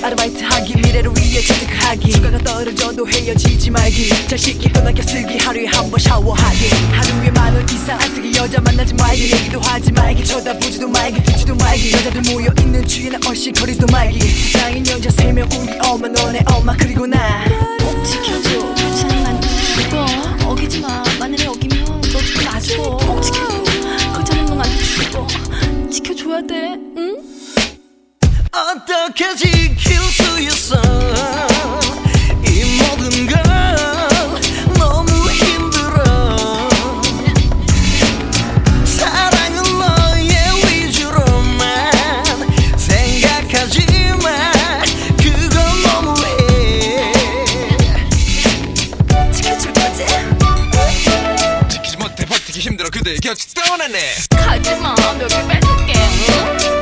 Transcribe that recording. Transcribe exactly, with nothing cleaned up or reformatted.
열심히 아르바이트하기 미래를 위해 재테크하기 주가가 떨어져도 헤어지지 말기 잘 씻기 또 아껴 쓰기 하루에 한 번 샤워하기 하루에 만 원 이상 안 쓰기 여자 만나지 말기 얘기도 하지 말기 쳐다보지도 말기 듣지도 말기 여자들 모여있는 주위는 얼씬거리지도 말기 세상엔 여자 세 명 우리 엄마 너네 엄마 그리고 나 꼭 지켜줘 그렇지 난 죽어 어기지마 만약에 어기면 너 죽고 나 죽어 꼭 지켜줘 그렇지 않으면 넌 안 죽어 지켜줘야 돼 응? 어떻게 지킬 수 있어 이 모든 걸 너무 힘들어 사랑은 너의 위주로만 생각하지만 그건 너무해 지켜줄 거지? 지키지 못해 버티기 힘들어 그대의 곁을 떠나네 가지마 몇 개 뺏을게 응?